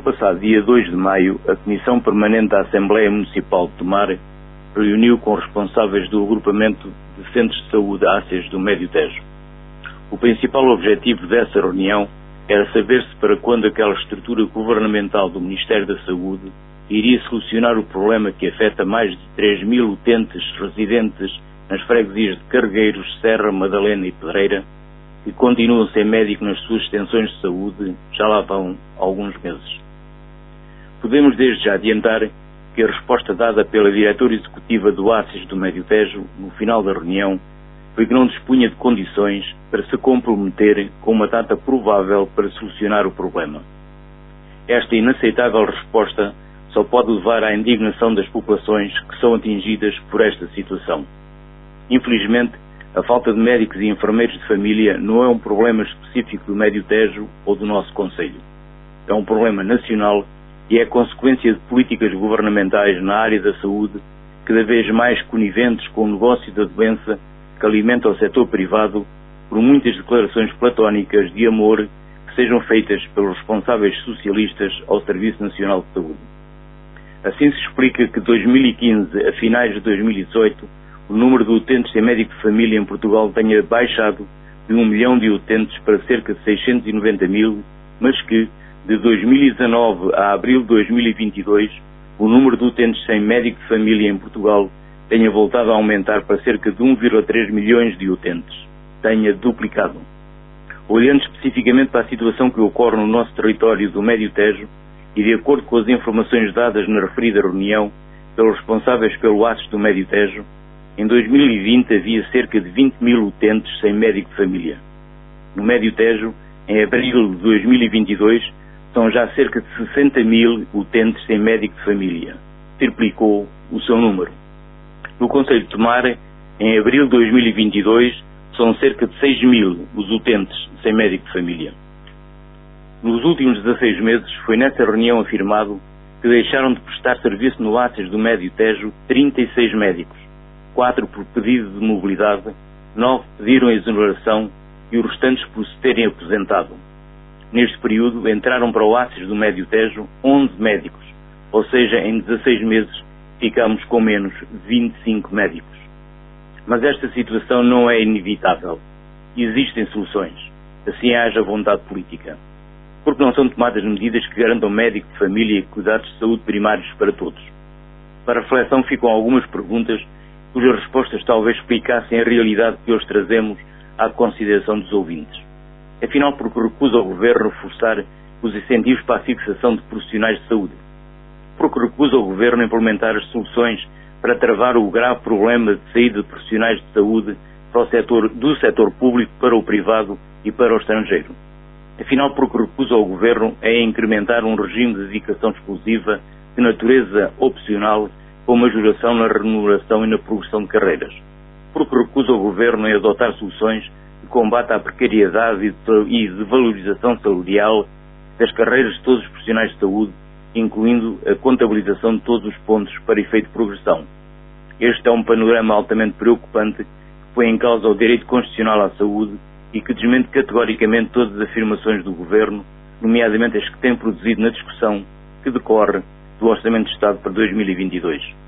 passado dia 2 de maio, a Comissão Permanente da Assembleia Municipal de Tomar reuniu com responsáveis do agrupamento de Centros de Saúde ACES do Médio Tejo. O principal objetivo dessa reunião era saber-se para quando aquela estrutura governamental do Ministério da Saúde iria solucionar o problema que afeta mais de 3.000 utentes residentes nas freguesias de Cargueiros, Serra, Madalena e Pedreira, que continuam sem médico nas suas extensões de saúde já lá vão alguns meses. Podemos desde já adiantar que a resposta dada pela diretora executiva do ACES do Médio Tejo, no final da reunião, foi que não dispunha de condições para se comprometer com uma data provável para solucionar o problema. Esta inaceitável resposta só pode levar à indignação das populações que são atingidas por esta situação. Infelizmente, a falta de médicos e enfermeiros de família não é um problema específico do Médio Tejo ou do nosso concelho. É um problema nacional e é consequência de políticas governamentais na área da saúde cada vez mais coniventes com o negócio da doença que alimenta o setor privado por muitas declarações platónicas de amor que sejam feitas pelos responsáveis socialistas ao Serviço Nacional de Saúde. Assim se explica que de 2015 a finais de 2018 o número de utentes sem médico de família em Portugal tenha baixado de 1 milhão de utentes para cerca de 690 mil, mas que, de 2019 a abril de 2022, o número de utentes sem médico de família em Portugal tenha voltado a aumentar para cerca de 1,3 milhões de utentes. Tenha duplicado. Olhando especificamente para a situação que ocorre no nosso território do Médio Tejo, e de acordo com as informações dadas na referida reunião pelos responsáveis pelo ACES do Médio Tejo, em 2020 havia cerca de 20 mil utentes sem médico de família. No Médio Tejo, em abril de 2022, são já cerca de 60 mil utentes sem médico de família. Triplicou o seu número. No concelho de Tomar, em abril de 2022, são cerca de 6 mil os utentes sem médico de família. Nos últimos 16 meses, foi nessa reunião afirmado que deixaram de prestar serviço no ACES do Médio Tejo 36 médicos. 4 por pedido de mobilidade, 9 pediram a exoneração e os restantes por se terem aposentado. Neste período entraram para o ACES do Médio Tejo 11 médicos, ou seja, em 16 meses ficamos com menos 25 médicos. Mas esta situação não é inevitável. Existem soluções, assim haja vontade política. Porque não são tomadas medidas que garantam médico de família e cuidados de saúde primários para todos. Para reflexão ficam algumas perguntas cujas respostas talvez explicassem a realidade que hoje trazemos à consideração dos ouvintes. Afinal, porque recusa o Governo reforçar os incentivos para a fixação de profissionais de saúde? Porque recusa o Governo implementar as soluções para travar o grave problema de saída de profissionais de saúde do setor público para o privado e para o estrangeiro? Afinal, porque recusa o Governo a incrementar um regime de dedicação exclusiva de natureza opcional com majoração na remuneração e na progressão de carreiras? Porque recusa o Governo em adotar soluções de combate à precariedade e de valorização salarial das carreiras de todos os profissionais de saúde, incluindo a contabilização de todos os pontos para efeito de progressão? Este é um panorama altamente preocupante que põe em causa o direito constitucional à saúde e que desmente categoricamente todas as afirmações do Governo, nomeadamente as que tem produzido na discussão que decorre do Orçamento de Estado para 2022.